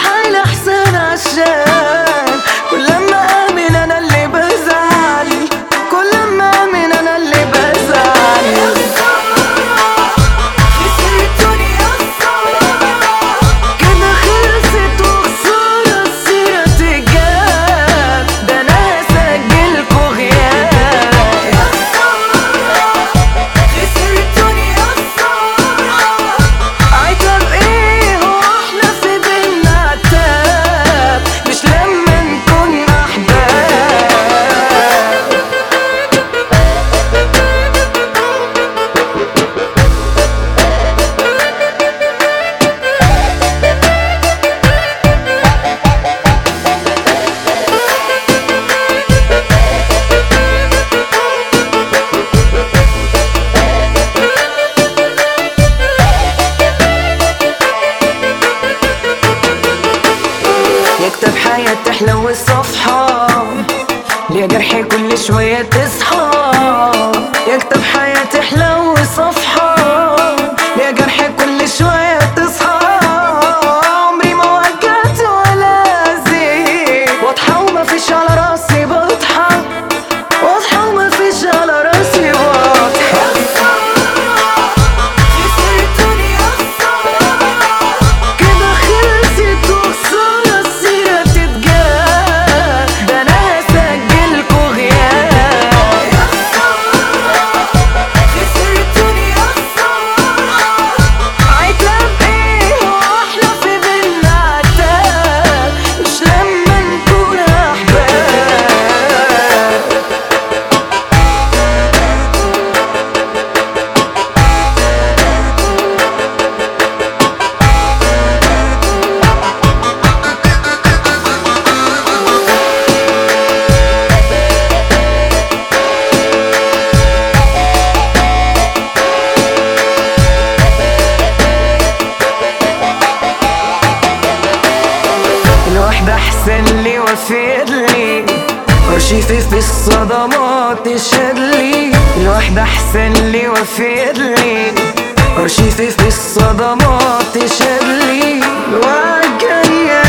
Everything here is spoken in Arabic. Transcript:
حالي احسن عشان كل ما امن انا اللي بزعل، كل ما امن انا اللي بزعل. خسرتوني يا خسارة، كده خلصت وخسارة السيرة تجاب، ده انا هسجلكوا غياب. يا خسارة خسرتوني يا خسارة، عتاب ايه هو احنا في بينا عتاب، مش لما نكون احباب. يكتب حياة تحلو الصفحة، ليه جرحي كل شوية تصحى. يكتب حياة تحلو الصفحة، ليه جرحي كل شوية تصحى. عمري ما وجعت ولا أذيت، واضحة وما فيش على راسي بطحة، واضحة وما فيش على راسي بطحة. خسرتوني يا خسارة، كده خلصت وخسارة السيرة تتجاب، ده أنا هسجلكوا غياب. يا خسارة خسرتوني يا خسارة، عتاب ايه هو احنا في بينا عتاب، مش لما نكون أحباب. الواحدة أحسن لي وفيد لي، أرشيفي في الصدمات تشهد لي. الواحدة أحسن لي وفيد لي، أرشيفي في الصدمات تشهد لي. الوعد جاية